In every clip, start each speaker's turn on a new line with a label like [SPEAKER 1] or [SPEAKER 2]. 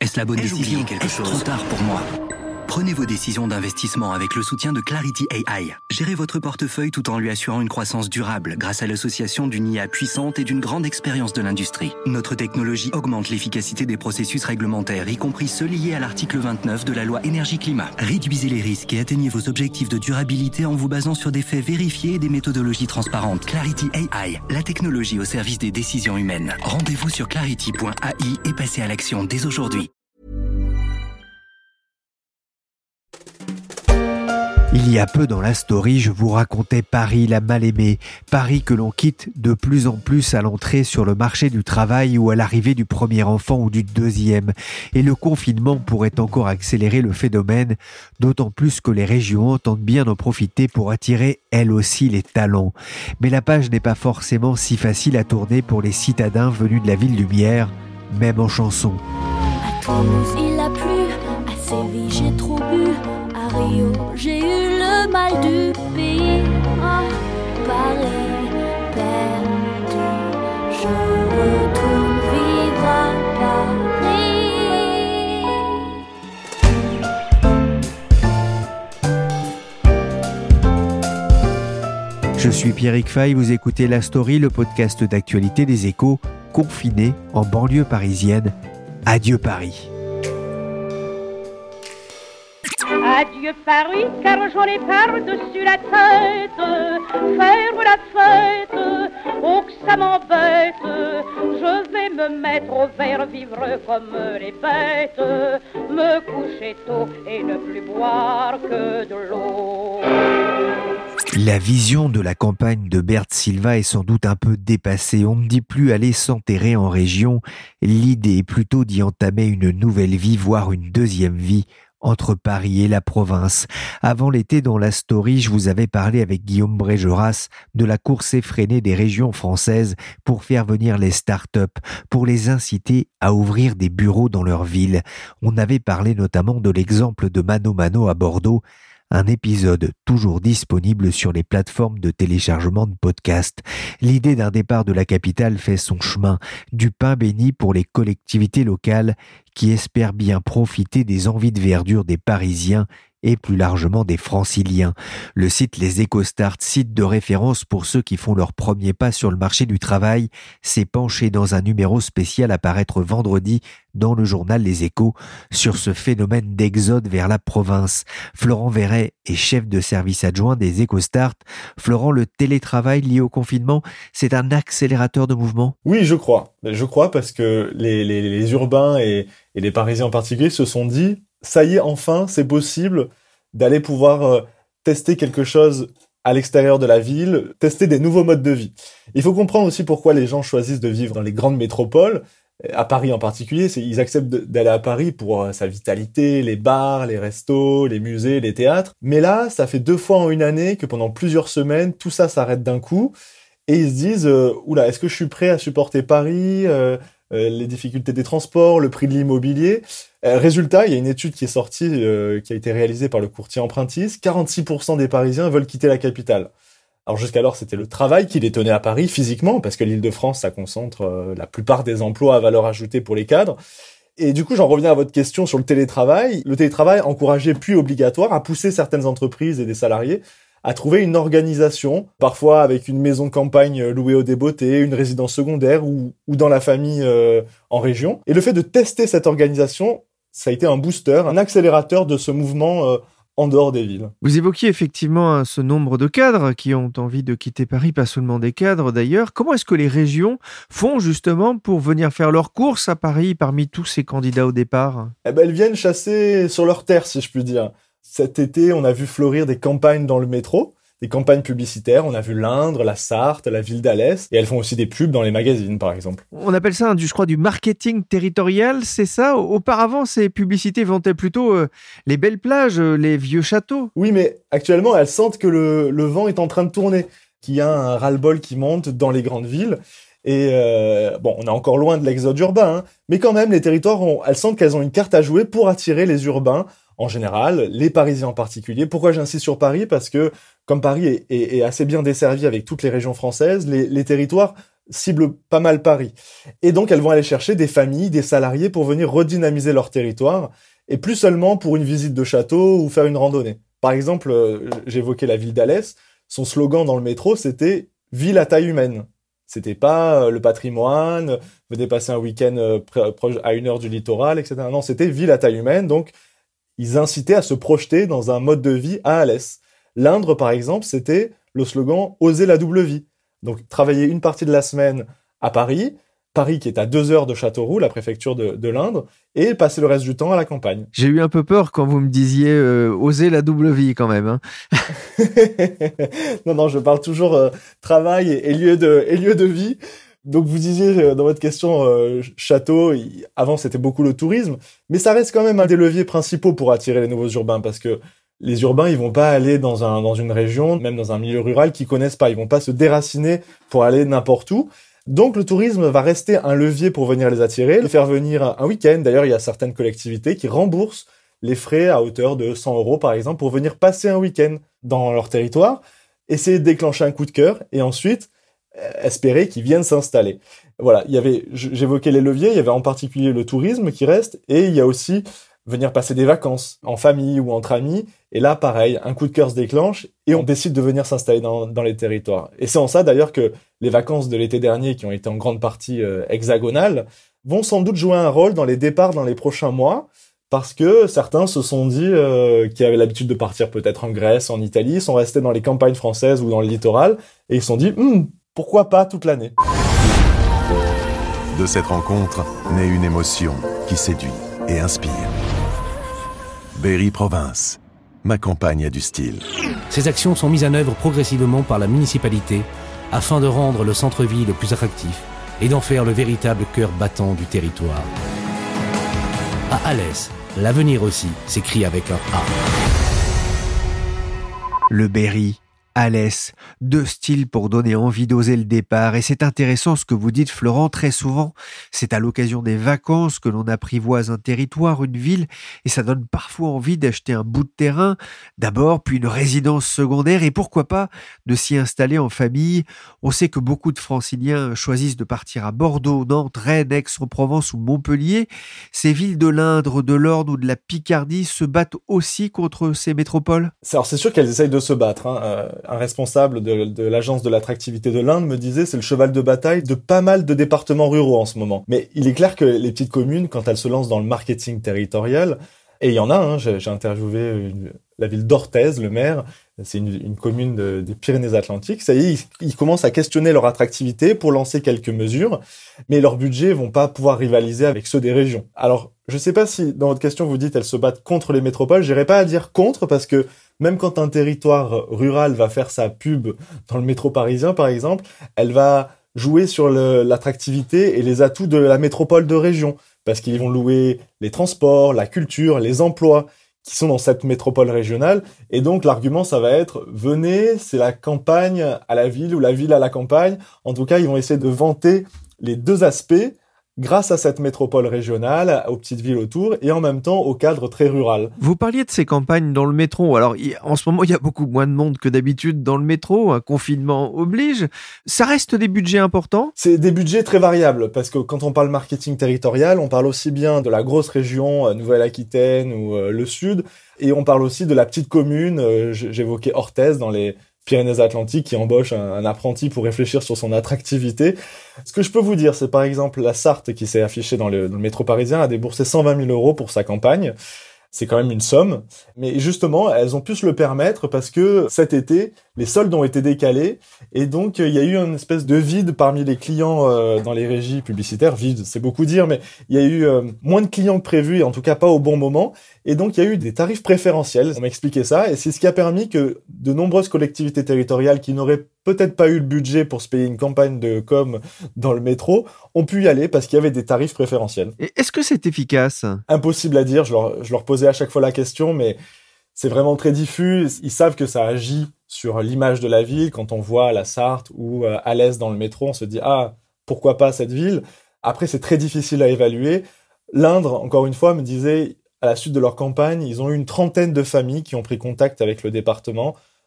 [SPEAKER 1] Est-ce la bonne décision? Est-ce trop tard pour moi? Prenez vos décisions d'investissement avec le soutien de Clarity AI. Gérez votre portefeuille tout en lui assurant une croissance durable grâce à l'association d'une IA puissante et d'une grande expérience de l'industrie. Notre technologie augmente l'efficacité des processus réglementaires, y compris ceux liés à l'article 29 de la loi Énergie-Climat. Réduisez les risques et atteignez vos objectifs de durabilité en vous basant sur des faits vérifiés et des méthodologies transparentes. Clarity AI, la technologie au service des décisions humaines. Rendez-vous sur clarity.ai et passez à l'action dès aujourd'hui.
[SPEAKER 2] Il y a peu dans la story, je vous racontais Paris, la mal-aimée. Paris que l'on quitte de plus en plus à l'entrée sur le marché du travail ou à l'arrivée du premier enfant ou du deuxième. Et le confinement pourrait encore accélérer le phénomène, d'autant plus que les régions entendent bien en profiter pour attirer elles aussi les talents. Mais la page n'est pas forcément si facile à tourner pour les citadins venus de la ville lumière, même en chanson.
[SPEAKER 3] À Toulouse, il a plu, à Séville, j'ai trop bu. À Rio, j'ai eu le mal du pays. Oh, Paris, perdu, je retourne vivre à
[SPEAKER 2] Paris. Je suis Pierrick Fay, vous écoutez La Story, le podcast d'actualité des Échos, confiné en banlieue parisienne. Adieu Paris.
[SPEAKER 4] Adieu Paris, car j'en ai par-dessus la tête. Faire la fête, oh que ça m'embête. Je vais me mettre au vert, vivre comme les bêtes. Me coucher tôt et ne plus boire que de l'eau.
[SPEAKER 2] La vision de la campagne de Berthe Silva est sans doute un peu dépassée. On ne dit plus aller s'enterrer en région. L'idée est plutôt d'y entamer une nouvelle vie, voire une deuxième vie, entre Paris et la province. Avant l'été, dans la story, je vous avais parlé avec Guillaume Brégeras de la course effrénée des régions françaises pour faire venir les start-up, pour les inciter à ouvrir des bureaux dans leur ville. On avait parlé notamment de l'exemple de Mano Mano à Bordeaux, un épisode toujours disponible sur les plateformes de téléchargement de podcasts. L'idée d'un départ de la capitale fait son chemin, du pain béni pour les collectivités locales qui espèrent bien profiter des envies de verdure des Parisiens et plus largement des Franciliens. Le site Les EcoStart, site de référence pour ceux qui font leur premier pas sur le marché du travail, s'est penché dans un numéro spécial à paraître vendredi dans le journal Les Échos sur ce phénomène d'exode vers la province. Florent Verret est chef de service adjoint des EcoStart. Florent, le télétravail lié au confinement, c'est un accélérateur de mouvement?
[SPEAKER 5] Oui, je crois. Je crois parce que les urbains et les Parisiens en particulier se sont dit ça y est, enfin, c'est possible d'aller pouvoir tester quelque chose à l'extérieur de la ville, tester des nouveaux modes de vie. Il faut comprendre aussi pourquoi les gens choisissent de vivre dans les grandes métropoles, à Paris en particulier. Ils acceptent d'aller à Paris pour sa vitalité, les bars, les restos, les musées, les théâtres. Mais là, ça fait 2 fois en une année que pendant plusieurs semaines, tout ça s'arrête d'un coup. Et ils se disent, oula, est-ce que je suis prêt à supporter Paris, les difficultés des transports, le prix de l'immobilier. Résultat, il y a une étude qui est sortie, qui a été réalisée par le courtier Empruntis. 46% des Parisiens veulent quitter la capitale. Alors jusqu'alors, c'était le travail qui les tenait à Paris physiquement, parce que l'Île-de-France, ça concentre la plupart des emplois à valeur ajoutée pour les cadres. Et du coup, j'en reviens à votre question sur le télétravail. Le télétravail encouragé puis obligatoire a poussé certaines entreprises et des salariés à trouver une organisation, parfois avec une maison de campagne louée au débeauté, une résidence secondaire ou dans la famille en région. Et le fait de tester cette organisation, ça a été un booster, un accélérateur de ce mouvement en dehors des villes.
[SPEAKER 2] Vous évoquiez effectivement ce nombre de cadres qui ont envie de quitter Paris, pas seulement des cadres d'ailleurs. Comment est-ce que les régions font justement pour venir faire leurs courses à Paris parmi tous ces candidats au départ?
[SPEAKER 5] Elles viennent chasser sur leur terre, si je puis dire. Cet été, on a vu fleurir des campagnes dans le métro, des campagnes publicitaires. On a vu l'Indre, la Sarthe, la ville d'Alès. Et elles font aussi des pubs dans les magazines, par exemple.
[SPEAKER 2] On appelle ça, je crois, du marketing territorial, c'est ça? Auparavant, ces publicités vantaient plutôt les belles plages, les vieux châteaux.
[SPEAKER 5] Oui, mais actuellement, elles sentent que le vent est en train de tourner, qu'il y a un ras-le-bol qui monte dans les grandes villes. Et on est encore loin de l'exode urbain, mais quand même, les territoires, elles sentent qu'elles ont une carte à jouer pour attirer les urbains en général, les Parisiens en particulier. Pourquoi j'insiste sur Paris? Parce que comme Paris est assez bien desservi avec toutes les régions françaises, les territoires ciblent pas mal Paris. Et donc, elles vont aller chercher des familles, des salariés pour venir redynamiser leur territoire, et plus seulement pour une visite de château ou faire une randonnée. Par exemple, j'évoquais la ville d'Alès, son slogan dans le métro, c'était « Ville à taille humaine ». C'était pas le patrimoine, venez passer un week-end proche à 1 heure du littoral, etc. Non, c'était ville à taille humaine, donc ils incitaient à se projeter dans un mode de vie à Alès. L'Indre, par exemple, c'était le slogan « Oser la double vie ». Donc travailler une partie de la semaine à Paris qui est à 2 heures de Châteauroux, la préfecture de l'Indre, et passer le reste du temps à la campagne.
[SPEAKER 2] J'ai eu un peu peur quand vous me disiez oser la double vie quand même. Hein.
[SPEAKER 5] Non, je parle toujours travail et lieu de vie. Donc vous disiez dans votre question château, avant c'était beaucoup le tourisme, mais ça reste quand même un des leviers principaux pour attirer les nouveaux urbains, parce que les urbains, ils vont pas aller dans une région, même dans un milieu rural qu'ils connaissent pas, ils vont pas se déraciner pour aller n'importe où. Donc le tourisme va rester un levier pour venir les attirer, les faire venir un week-end. D'ailleurs, il y a certaines collectivités qui remboursent les frais à hauteur de 100 € par exemple pour venir passer un week-end dans leur territoire, essayer de déclencher un coup de cœur et ensuite espérer qu'ils viennent s'installer. Voilà, j'évoquais les leviers, il y avait en particulier le tourisme qui reste, et il y a aussi venir passer des vacances en famille ou entre amis. Et là, pareil, un coup de cœur se déclenche et on décide de venir s'installer dans les territoires. Et c'est en ça d'ailleurs que les vacances de l'été dernier, qui ont été en grande partie hexagonales, vont sans doute jouer un rôle dans les départs dans les prochains mois, parce que certains se sont dit qui avaient l'habitude de partir peut-être en Grèce, en Italie, sont restés dans les campagnes françaises ou dans le littoral, et ils se sont dit pourquoi pas toute l'année.
[SPEAKER 6] De cette rencontre naît une émotion qui séduit et inspire. Berry Province, ma campagne a du style.
[SPEAKER 7] Ces actions sont mises en œuvre progressivement par la municipalité afin de rendre le centre-ville plus attractif et d'en faire le véritable cœur battant du territoire. À Alès, l'avenir aussi s'écrit avec un A.
[SPEAKER 2] Le Berry, Alès, 2 styles pour donner envie d'oser le départ. Et c'est intéressant ce que vous dites, Florent. Très souvent, c'est à l'occasion des vacances que l'on apprivoise un territoire, une ville, et ça donne parfois envie d'acheter un bout de terrain, d'abord, puis une résidence secondaire, et pourquoi pas de s'y installer en famille. On sait que beaucoup de Franciliens choisissent de partir à Bordeaux, Nantes, Rennes, Aix-en-Provence ou Montpellier. Ces villes de l'Indre, de l'Orne ou de la Picardie se battent aussi contre ces métropoles.
[SPEAKER 5] Alors c'est sûr qu'elles essayent de se battre. Un responsable de l'agence de l'attractivité de l'Inde me disait c'est le cheval de bataille de pas mal de départements ruraux en ce moment. Mais il est clair que les petites communes, quand elles se lancent dans le marketing territorial, et il y en a, j'ai interviewé la ville d'Orthez, le maire, c'est une commune des Pyrénées-Atlantiques, ça y est, ils commencent à questionner leur attractivité pour lancer quelques mesures, mais leurs budgets vont pas pouvoir rivaliser avec ceux des régions. Alors, je sais pas si dans votre question vous dites elles se battent contre les métropoles, j'irai pas à dire contre, parce que même quand un territoire rural va faire sa pub dans le métro parisien, par exemple, elle va jouer sur l'attractivité et les atouts de la métropole de région, parce qu'ils vont louer les transports, la culture, les emplois qui sont dans cette métropole régionale. Et donc, l'argument, ça va être, venez, c'est la campagne à la ville ou la ville à la campagne. En tout cas, ils vont essayer de vanter les deux aspects grâce à cette métropole régionale, aux petites villes autour, et en même temps au cadre très rural.
[SPEAKER 2] Vous parliez de ces campagnes dans le métro. Alors, en ce moment, il y a beaucoup moins de monde que d'habitude dans le métro. Un confinement oblige. Ça reste des budgets importants ?
[SPEAKER 5] C'est des budgets très variables, parce que quand on parle marketing territorial, on parle aussi bien de la grosse région, Nouvelle-Aquitaine ou le Sud, et on parle aussi de la petite commune, j'évoquais Orthez dans les Pyrénées-Atlantiques, qui embauche un apprenti pour réfléchir sur son attractivité. Ce que je peux vous dire, c'est par exemple la Sarthe qui s'est affichée dans le métro parisien a déboursé 120 000 € pour sa campagne. C'est quand même une somme. Mais justement, elles ont pu se le permettre parce que cet été, les soldes ont été décalés. Et donc, il y a eu une espèce de vide parmi les clients dans les régies publicitaires. Vide, c'est beaucoup dire, mais il y a eu moins de clients que prévu, et en tout cas pas au bon moment. Et donc, il y a eu des tarifs préférentiels. On m'a expliqué ça. Et c'est ce qui a permis que de nombreuses collectivités territoriales qui n'auraient peut-être pas eu le budget pour se payer une campagne de com dans le métro ont pu y aller parce qu'il y avait des tarifs préférentiels.
[SPEAKER 2] Et est-ce que c'est efficace ?
[SPEAKER 5] Impossible à dire. Je leur posais à chaque fois la question, mais c'est vraiment très diffus. Ils savent que ça agit sur l'image de la ville. Quand on voit la Sarthe ou Alès dans le métro, on se dit « Ah, pourquoi pas cette ville ?» Après, c'est très difficile à évaluer. L'Indre, encore une fois, me disait, à la suite de leur campagne, ils ont eu une 30aine de familles qui ont pris contact avec le département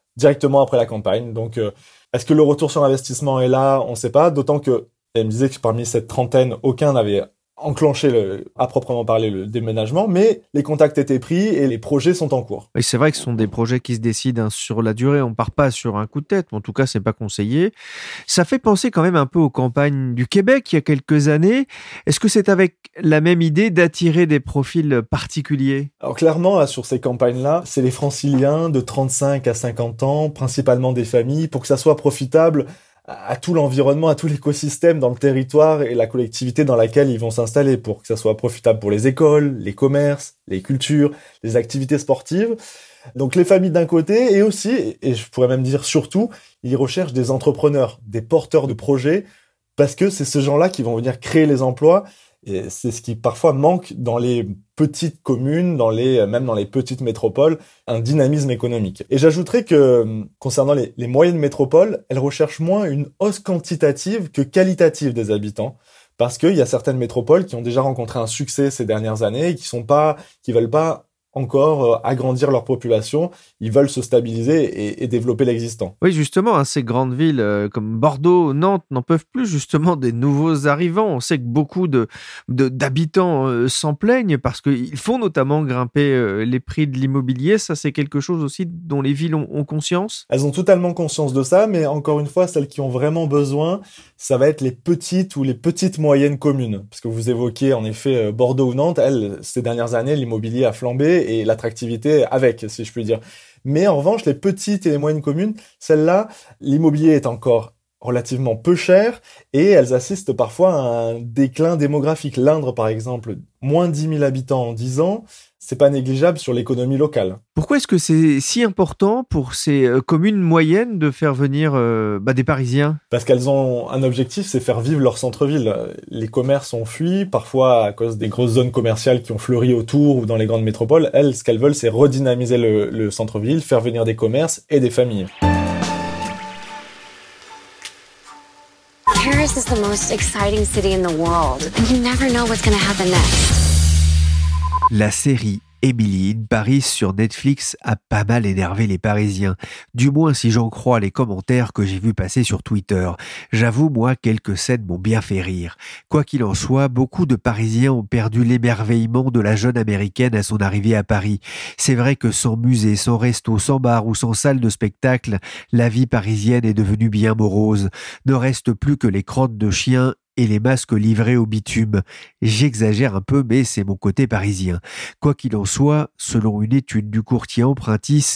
[SPEAKER 5] directement après la campagne. Donc, est-ce que le retour sur investissement est là? On ne sait pas, d'autant que elle me disait que parmi cette trentaine, aucun n'avait enclenché à proprement parler le déménagement, mais les contacts étaient pris et les projets sont en cours.
[SPEAKER 2] Et c'est vrai que ce sont des projets qui se décident sur la durée, on part pas sur un coup de tête, en tout cas c'est pas conseillé. Ça fait penser quand même un peu aux campagnes du Québec il y a quelques années. Est-ce que c'est avec la même idée d'attirer des profils particuliers?
[SPEAKER 5] Alors clairement, là, sur ces campagnes-là, c'est les franciliens de 35 à 50 ans, principalement des familles, pour que ça soit profitable à tout l'environnement, à tout l'écosystème dans le territoire et la collectivité dans laquelle ils vont s'installer, pour que ça soit profitable pour les écoles, les commerces, les cultures, les activités sportives. Donc les familles d'un côté, et aussi, et je pourrais même dire surtout, ils recherchent des entrepreneurs, des porteurs de projets, parce que c'est ces gens-là qui vont venir créer les emplois. Et c'est ce qui parfois manque dans les petites communes, même dans les petites métropoles, un dynamisme économique. Et j'ajouterais que, concernant les moyennes métropoles, elles recherchent moins une hausse quantitative que qualitative des habitants. Parce qu'il y a certaines métropoles qui ont déjà rencontré un succès ces dernières années et qui veulent pas encore agrandir leur population, ils veulent se stabiliser et développer l'existant.
[SPEAKER 2] Oui, justement, ces grandes villes comme Bordeaux, Nantes n'en peuvent plus justement des nouveaux arrivants. On sait que beaucoup d'habitants s'en plaignent parce qu'ils font notamment grimper les prix de l'immobilier. Ça, c'est quelque chose aussi dont les villes ont conscience.
[SPEAKER 5] Elles ont totalement conscience de ça, mais encore une fois, celles qui ont vraiment besoin, ça va être les petites ou les petites moyennes communes. Parce que vous évoquiez en effet Bordeaux ou Nantes, ces dernières années, l'immobilier a flambé et l'attractivité avec, si je puis dire. Mais en revanche, les petites et les moyennes communes, celles-là, l'immobilier est encore relativement peu cher et elles assistent parfois à un déclin démographique. L'Indre, par exemple, moins 10 000 habitants en 10 ans, c'est pas négligeable sur l'économie locale.
[SPEAKER 2] Pourquoi est-ce que c'est si important pour ces communes moyennes de faire venir des Parisiens?
[SPEAKER 5] Parce qu'elles ont un objectif, c'est faire vivre leur centre-ville. Les commerces ont fui, parfois à cause des grosses zones commerciales qui ont fleuri autour ou dans les grandes métropoles. Elles, ce qu'elles veulent, c'est redynamiser le centre-ville, faire venir des commerces et des familles.
[SPEAKER 8] Paris is the most exciting city in the world, and you never know what's going to happen next.
[SPEAKER 2] La série Emily in Paris sur Netflix a pas mal énervé les Parisiens. Du moins si j'en crois les commentaires que j'ai vus passer sur Twitter. J'avoue, moi, quelques scènes m'ont bien fait rire. Quoi qu'il en soit, beaucoup de Parisiens ont perdu l'émerveillement de la jeune américaine à son arrivée à Paris. C'est vrai que sans musée, sans resto, sans bar ou sans salle de spectacle, la vie parisienne est devenue bien morose. Ne reste plus que les crottes de chiens et les masques livrés au bitume. J'exagère un peu, mais c'est mon côté parisien. Quoi qu'il en soit, selon une étude du courtier Empruntis,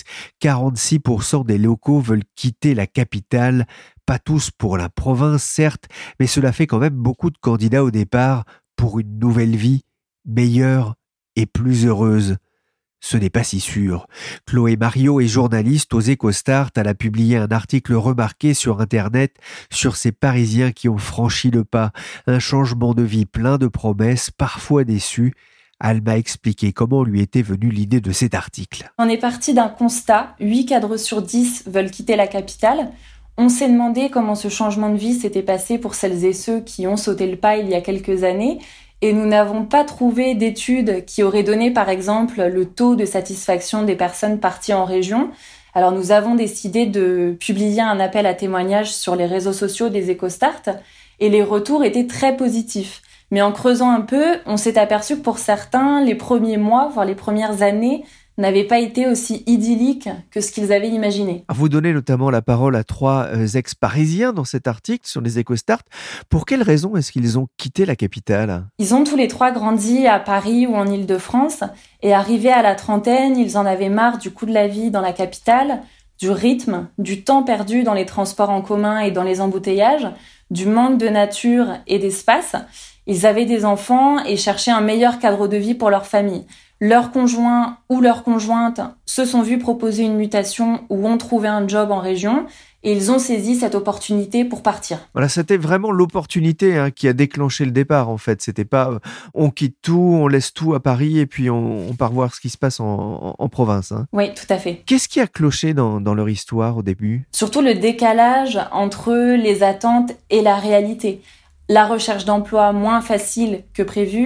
[SPEAKER 2] 46% des locaux veulent quitter la capitale. Pas tous pour la province, certes, mais cela fait quand même beaucoup de candidats au départ pour une nouvelle vie, meilleure et plus heureuse. Ce n'est pas si sûr. Chloé Mario est journaliste aux EcoStart. Elle a publié un article remarqué sur Internet sur ces Parisiens qui ont franchi le pas. Un changement de vie plein de promesses, parfois déçus. Elle m'a expliqué comment lui était venue l'idée de cet article.
[SPEAKER 9] On est parti d'un constat. 8 cadres sur 10 veulent quitter la capitale. On s'est demandé comment ce changement de vie s'était passé pour celles et ceux qui ont sauté le pas il y a quelques années. Et nous n'avons pas trouvé d'études qui auraient donné, par exemple, le taux de satisfaction des personnes parties en région. Alors nous avons décidé de publier un appel à témoignages sur les réseaux sociaux des EcoStart et les retours étaient très positifs. Mais en creusant un peu, on s'est aperçu que pour certains, les premiers mois, voire les premières années, n'avaient pas été aussi idylliques que ce qu'ils avaient imaginé.
[SPEAKER 2] Vous donnez notamment la parole à 3 ex-parisiens dans cet article sur les EcoStart. Pour quelles raisons est-ce qu'ils ont quitté la capitale?
[SPEAKER 9] Ils ont tous les 3 grandi à Paris ou en Île-de-France et arrivés à la trentaine, ils en avaient marre du coût de la vie dans la capitale, du rythme, du temps perdu dans les transports en commun et dans les embouteillages, du manque de nature et d'espace. Ils avaient des enfants et cherchaient un meilleur cadre de vie pour leur famille. Leurs conjoints ou leurs conjointes se sont vus proposer une mutation ou ont trouvé un job en région et ils ont saisi cette opportunité pour partir.
[SPEAKER 2] Voilà, c'était vraiment l'opportunité qui a déclenché le départ en fait. C'était pas on quitte tout, on laisse tout à Paris et puis on part voir ce qui se passe en province.
[SPEAKER 9] Oui, tout à fait.
[SPEAKER 2] Qu'est-ce qui a cloché dans leur histoire au début?
[SPEAKER 9] Surtout le décalage entre les attentes et la réalité. La recherche d'emploi moins facile que prévu,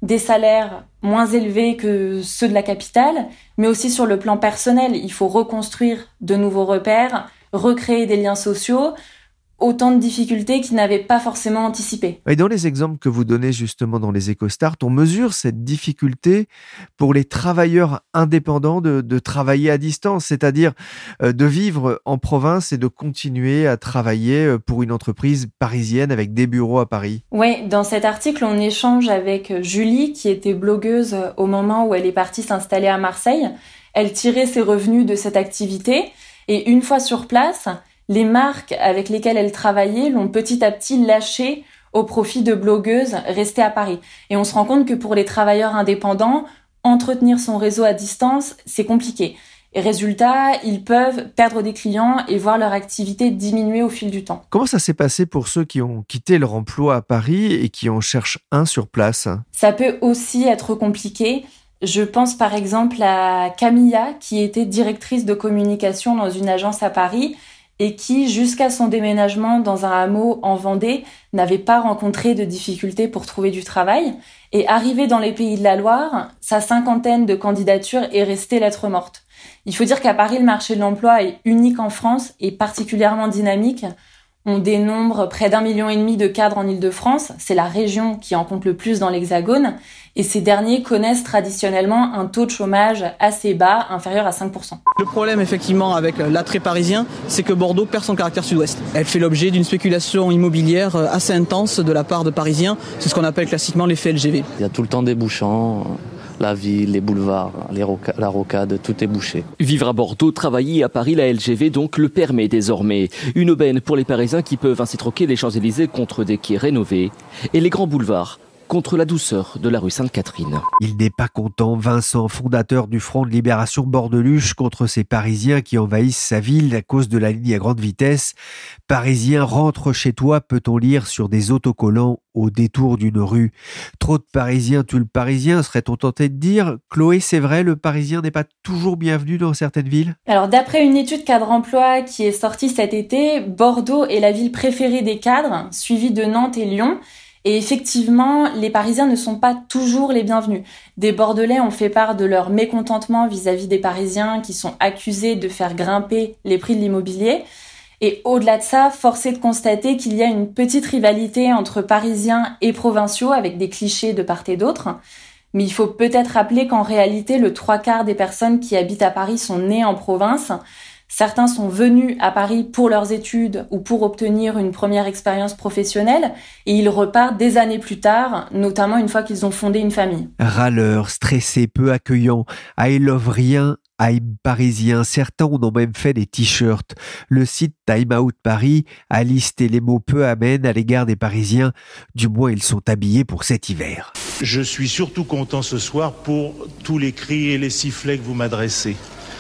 [SPEAKER 9] des salaires moins élevés que ceux de la capitale, mais aussi sur le plan personnel. Il faut reconstruire de nouveaux repères, recréer des liens sociaux, autant de difficultés qu'ils n'avaient pas forcément anticipées.
[SPEAKER 2] Et dans les exemples que vous donnez justement dans les EcoStart, on mesure cette difficulté pour les travailleurs indépendants de travailler à distance, c'est-à-dire de vivre en province et de continuer à travailler pour une entreprise parisienne avec des bureaux à Paris.
[SPEAKER 9] Oui, dans cet article, on échange avec Julie, qui était blogueuse au moment où elle est partie s'installer à Marseille. Elle tirait ses revenus de cette activité et une fois sur place, les marques avec lesquelles elle travaillait l'ont petit à petit lâché au profit de blogueuses restées à Paris. Et on se rend compte que pour les travailleurs indépendants, entretenir son réseau à distance, c'est compliqué. Et résultat, ils peuvent perdre des clients et voir leur activité diminuer au fil du temps.
[SPEAKER 2] Comment ça s'est passé pour ceux qui ont quitté leur emploi à Paris et qui en cherchent un sur place ?
[SPEAKER 9] Ça peut aussi être compliqué. Je pense par exemple à Camilla, qui était directrice de communication dans une agence à Paris et qui, jusqu'à son déménagement dans un hameau en Vendée, n'avait pas rencontré de difficultés pour trouver du travail. Et arrivée dans les Pays de la Loire, sa 50aine de candidatures est restée lettre morte. Il faut dire qu'à Paris, le marché de l'emploi est unique en France et particulièrement dynamique. On dénombre près d'1,5 million de cadres en Île-de-France. C'est la région qui en compte le plus dans l'Hexagone. Et ces derniers connaissent traditionnellement un taux de chômage assez bas, inférieur à 5%.
[SPEAKER 10] Le problème, effectivement, avec l'attrait parisien, c'est que Bordeaux perd son caractère sud-ouest. Elle fait l'objet d'une spéculation immobilière assez intense de la part de Parisiens. C'est ce qu'on appelle classiquement l'effet LGV.
[SPEAKER 11] Il y a tout le temps des bouchons. La ville, les boulevards, la rocade, tout est bouché.
[SPEAKER 12] Vivre à Bordeaux, travailler à Paris, la LGV donc le permet désormais. Une aubaine pour les Parisiens qui peuvent ainsi troquer les Champs-Élysées contre des quais rénovés et les grands boulevards contre la douceur de la rue Sainte-Catherine.
[SPEAKER 2] Il n'est pas content, Vincent, fondateur du Front de Libération Bordeluche, contre ces Parisiens qui envahissent sa ville à cause de la ligne à grande vitesse. Parisien, rentre chez toi, peut-on lire sur des autocollants au détour d'une rue. Trop de Parisiens tuent le Parisien, serait-on tenté de dire. Chloé, c'est vrai, le Parisien n'est pas toujours bienvenu dans certaines villes ?
[SPEAKER 9] Alors, d'après une étude cadre emploi qui est sortie cet été, Bordeaux est la ville préférée des cadres, suivie de Nantes et Lyon. Et effectivement, les Parisiens ne sont pas toujours les bienvenus. Des Bordelais ont fait part de leur mécontentement vis-à-vis des Parisiens qui sont accusés de faire grimper les prix de l'immobilier. Et au-delà de ça, force est de constater qu'il y a une petite rivalité entre Parisiens et provinciaux avec des clichés de part et d'autre. Mais il faut peut-être rappeler qu'en réalité, le 3/4 des personnes qui habitent à Paris sont nées en province. Certains sont venus à Paris pour leurs études ou pour obtenir une première expérience professionnelle et ils repartent des années plus tard, notamment une fois qu'ils ont fondé une famille.
[SPEAKER 2] Râleurs, stressés, peu accueillants, I love rien, I'm parisien. Certains en ont même fait des t-shirts. Le site Time Out Paris a listé les mots peu amènes à l'égard des Parisiens. Du moins, ils sont habillés pour cet hiver.
[SPEAKER 13] Je suis surtout content ce soir pour tous les cris et les sifflets que vous m'adressez.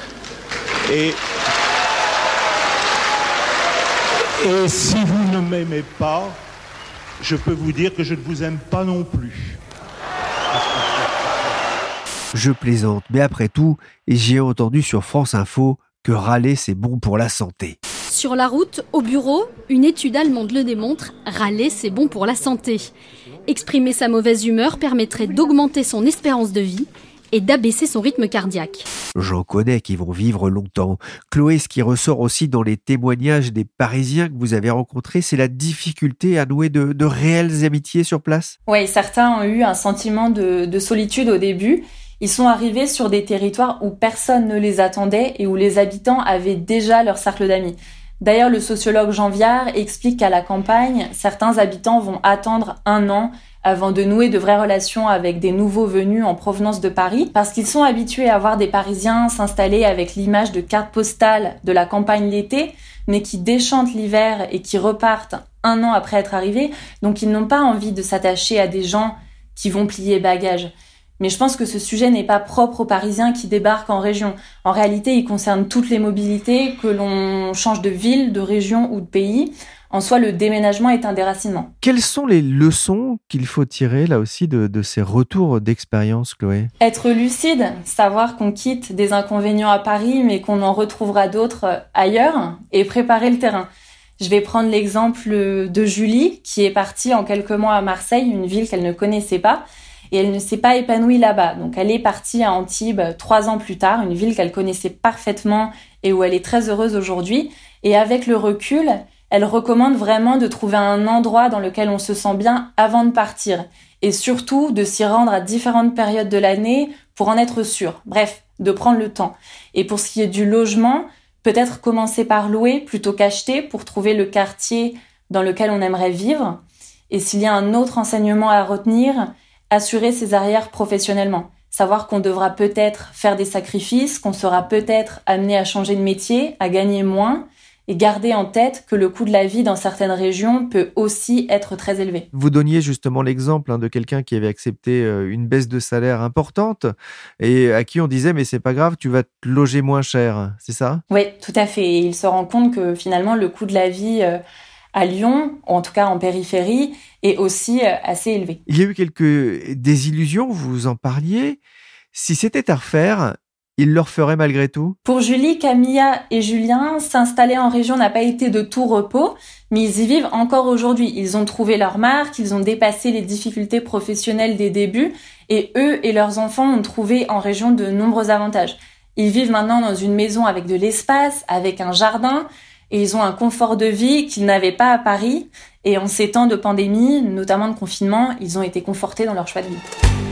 [SPEAKER 13] Et si vous ne m'aimez pas, je peux vous dire que je ne vous aime pas non plus.
[SPEAKER 2] Je plaisante, mais après tout, j'ai entendu sur France Info que râler c'est bon pour la santé.
[SPEAKER 14] Sur la route, au bureau, une étude allemande le démontre, râler c'est bon pour la santé. Exprimer sa mauvaise humeur permettrait d'augmenter son espérance de vie et d'abaisser son rythme cardiaque.
[SPEAKER 2] J'en connais qui vont vivre longtemps. Chloé, ce qui ressort aussi dans les témoignages des Parisiens que vous avez rencontrés, c'est la difficulté à nouer de réelles amitiés sur place.
[SPEAKER 9] Oui, certains ont eu un sentiment de solitude au début. Ils sont arrivés sur des territoires où personne ne les attendait et où les habitants avaient déjà leur cercle d'amis. D'ailleurs, le sociologue Jean Viard explique qu'à la campagne, certains habitants vont attendre 1 an avant de nouer de vraies relations avec des nouveaux venus en provenance de Paris, parce qu'ils sont habitués à voir des Parisiens s'installer avec l'image de carte postale de la campagne l'été, mais qui déchantent l'hiver et qui repartent 1 an après être arrivés, donc ils n'ont pas envie de s'attacher à des gens qui vont plier bagages. Mais je pense que ce sujet n'est pas propre aux Parisiens qui débarquent en région. En réalité, il concerne toutes les mobilités, que l'on change de ville, de région ou de pays. En soi, le déménagement est un déracinement.
[SPEAKER 2] Quelles sont les leçons qu'il faut tirer, là aussi, de ces retours d'expérience, Chloé ?
[SPEAKER 9] Être lucide, savoir qu'on quitte des inconvénients à Paris, mais qu'on en retrouvera d'autres ailleurs, et préparer le terrain. Je vais prendre l'exemple de Julie, qui est partie en quelques mois à Marseille, une ville qu'elle ne connaissait pas. et elle ne s'est pas épanouie là-bas. Donc elle est partie à Antibes 3 ans plus tard, une ville qu'elle connaissait parfaitement et où elle est très heureuse aujourd'hui. Et avec le recul, elle recommande vraiment de trouver un endroit dans lequel on se sent bien avant de partir. Et surtout, de s'y rendre à différentes périodes de l'année pour en être sûr. Bref, de prendre le temps. Et pour ce qui est du logement, peut-être commencer par louer plutôt qu'acheter pour trouver le quartier dans lequel on aimerait vivre. Et s'il y a un autre enseignement à retenir, assurer ses arrières professionnellement. Savoir qu'on devra peut-être faire des sacrifices, qu'on sera peut-être amené à changer de métier, à gagner moins, et garder en tête que le coût de la vie dans certaines régions peut aussi être très élevé.
[SPEAKER 2] Vous donniez justement l'exemple de quelqu'un qui avait accepté une baisse de salaire importante et à qui on disait « mais c'est pas grave, tu vas te loger moins cher », c'est ça ?
[SPEAKER 9] Oui, tout à fait. Et il se rend compte que finalement le coût de la vie à Lyon, ou en tout cas en périphérie, est aussi assez élevé.
[SPEAKER 2] Il y a eu quelques désillusions, vous en parliez. Si c'était à refaire, il le referait malgré tout ?
[SPEAKER 9] Pour Julie, Camilla et Julien, s'installer en région n'a pas été de tout repos, mais ils y vivent encore aujourd'hui. Ils ont trouvé leur marque, ils ont dépassé les difficultés professionnelles des débuts, et eux et leurs enfants ont trouvé en région de nombreux avantages. Ils vivent maintenant dans une maison avec de l'espace, avec un jardin, et ils ont un confort de vie qu'ils n'avaient pas à Paris. Et en ces temps de pandémie, notamment de confinement, ils ont été confortés dans leur choix de vie.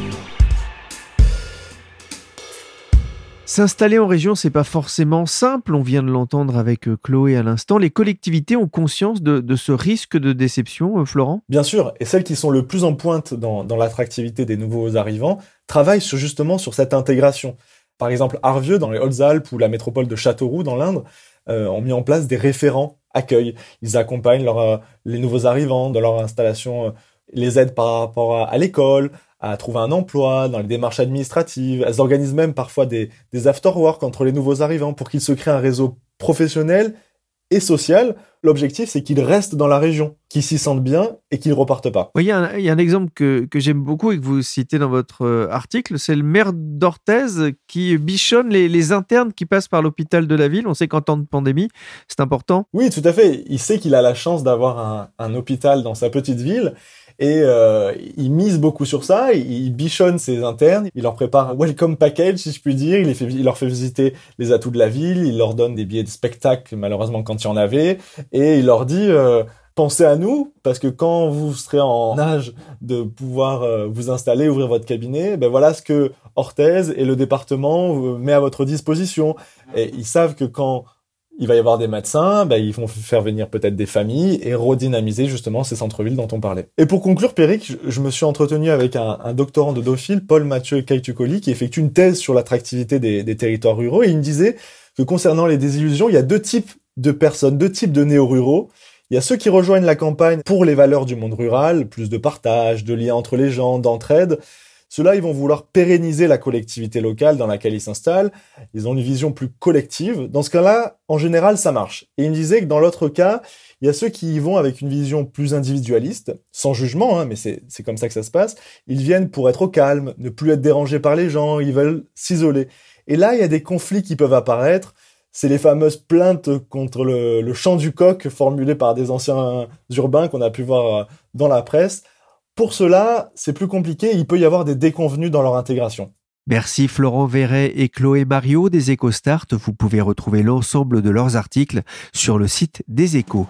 [SPEAKER 2] S'installer en région, c'est pas forcément simple. On vient de l'entendre avec Chloé à l'instant. Les collectivités ont conscience de ce risque de déception, Florent ?
[SPEAKER 5] Bien sûr, et celles qui sont le plus en pointe dans l'attractivité des nouveaux arrivants travaillent justement sur cette intégration. Par exemple, Arvieux, dans les Hautes-Alpes, ou la métropole de Châteauroux, dans l'Indre, ont mis en place des référents accueil. Ils accompagnent les nouveaux arrivants dans leur installation, les aident par rapport à l'école, à trouver un emploi, dans les démarches administratives. Elles organisent même parfois des after-work entre les nouveaux arrivants pour qu'ils se créent un réseau professionnel et social. L'objectif, c'est qu'ils restent dans la région, qu'ils s'y sentent bien et qu'ils ne repartent pas.
[SPEAKER 2] Oui, il y a un exemple que j'aime beaucoup et que vous citez dans votre article, c'est le maire d'Orthez qui bichonne les internes qui passent par l'hôpital de la ville. On sait qu'en temps de pandémie, c'est important.
[SPEAKER 5] Oui, tout à fait. Il sait qu'il a la chance d'avoir un hôpital dans sa petite ville. Et il mise beaucoup sur ça, il bichonne ses internes, il leur prépare un welcome package, si je puis dire, il leur fait visiter les atouts de la ville, il leur donne des billets de spectacle, malheureusement quand il y en avait, et il leur dit pensez à nous, parce que quand vous serez en âge de pouvoir vous installer, ouvrir votre cabinet, ben voilà ce que Orthez et le département met à votre disposition. Et ils savent que quand il va y avoir des médecins, ils vont faire venir peut-être des familles et redynamiser justement ces centres-villes dont on parlait. Et pour conclure, Péric, je me suis entretenu avec un doctorant de Dauphine, Paul Mathieu Kaitucoli, qui effectue une thèse sur l'attractivité des territoires ruraux, et il me disait que concernant les désillusions, il y a 2 types de personnes, 2 types de néo-ruraux. Il y a ceux qui rejoignent la campagne pour les valeurs du monde rural, plus de partage, de liens entre les gens, d'entraide. Ceux-là, ils vont vouloir pérenniser la collectivité locale dans laquelle ils s'installent. Ils ont une vision plus collective. Dans ce cas-là, en général, ça marche. Et il me disait que dans l'autre cas, il y a ceux qui y vont avec une vision plus individualiste, sans jugement, mais c'est comme ça que ça se passe. Ils viennent pour être au calme, ne plus être dérangés par les gens, ils veulent s'isoler. Et là, il y a des conflits qui peuvent apparaître. C'est les fameuses plaintes contre le chant du coq formulées par des anciens urbains qu'on a pu voir dans la presse. Pour cela, c'est plus compliqué, il peut y avoir des déconvenus dans leur intégration.
[SPEAKER 2] Merci Florent Verret et Chloé Mariot des EcoStart. Vous pouvez retrouver l'ensemble de leurs articles sur le site des Échos.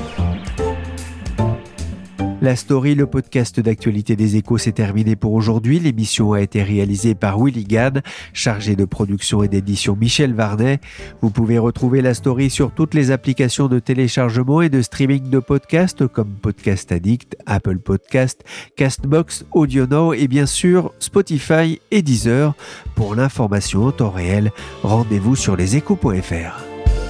[SPEAKER 2] La story, le podcast d'actualité des Échos, s'est terminé pour aujourd'hui. L'émission a été réalisée par Willy Gann, chargé de production et d'édition Michel Varnet. Vous pouvez retrouver la story sur toutes les applications de téléchargement et de streaming de podcasts comme Podcast Addict, Apple Podcast, Castbox, AudioNow et bien sûr Spotify et Deezer. Pour l'information en temps réel, rendez-vous sur leséchos.fr.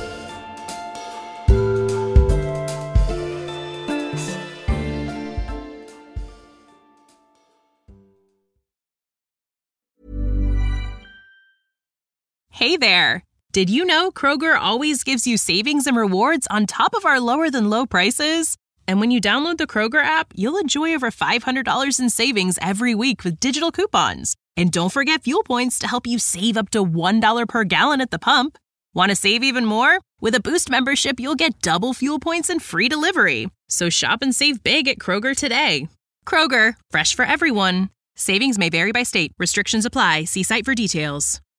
[SPEAKER 15] Hey there! Did you know Kroger always gives you savings and rewards on top of our lower-than-low prices? And when you download the Kroger app, you'll enjoy over $500 in savings every week with digital coupons. And don't forget fuel points to help you save up to $1 per gallon at the pump. Want to save even more? With a Boost membership, you'll get double fuel points and free delivery. So shop and save big at Kroger today. Kroger, fresh for everyone. Savings may vary by state. Restrictions apply. See site for details.